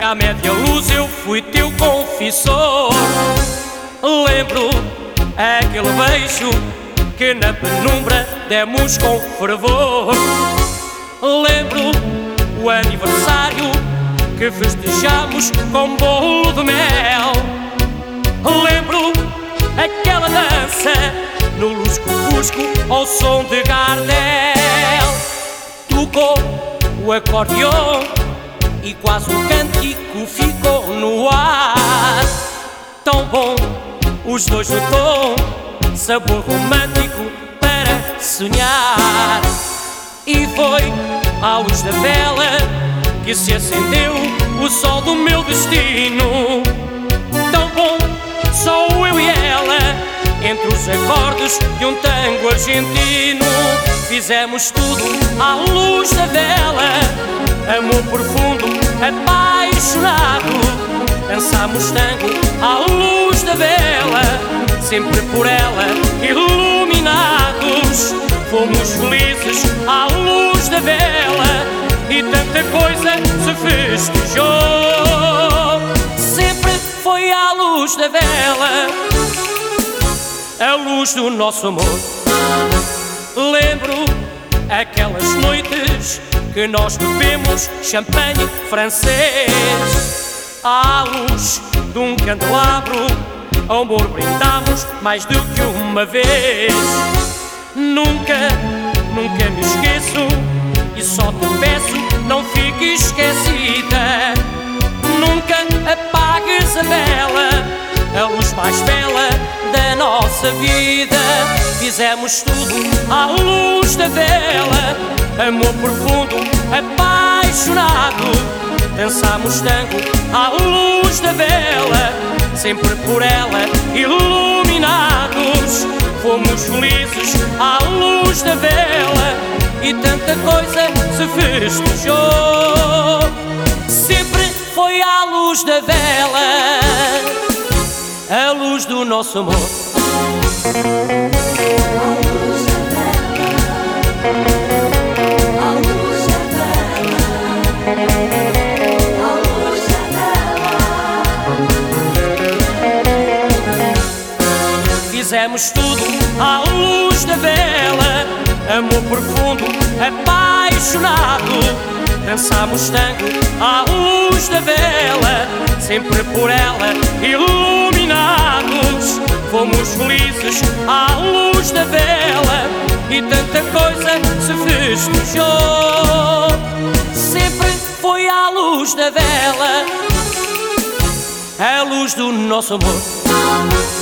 à média luz eu fui teu confessor. Lembro aquele beijo que na penumbra demos com fervor. Lembro o aniversário que festejamos com bolo de mel. Lembro aquela dança no lusco-fusco ao som de Gardel. Tocou o acordeon e quase um cântico ficou no ar. Tão bom os dois no tom, sabor romântico para sonhar. E foi à luz da vela que se acendeu o sol do meu destino. Tão bom, só eu e ela, entre os acordes de um tango argentino. Fizemos tudo à luz da vela, amor profundo, apaixonado. Dançamos tango à luz da vela, sempre por ela iluminados. Fomos felizes à luz da vela e tanta coisa se festejou. Sempre foi à luz da vela, a luz do nosso amor. Lembro aquelas noites que nós bebemos champanhe francês. À luz de um candelabro, ao amor brindamos mais do que uma vez. Nunca, nunca me esqueço e só te peço, não fiques esquecida. Nunca apagues a vela, a luz mais bela da nossa vida. Fizemos tudo à luz da vela, amor profundo, apaixonado. Dançamos tango à luz da vela, sempre por ela iluminados. Fomos felizes à luz da vela e tanta coisa se festejou. Sempre foi à luz da vela, a luz do nosso amor. Fizemos tudo à luz da vela, amor profundo, apaixonado. Dançamos tango à luz da vela, sempre por ela iluminados. Fomos felizes à luz da vela e tanta coisa se festejou. Sempre foi à luz da vela, a luz do nosso amor.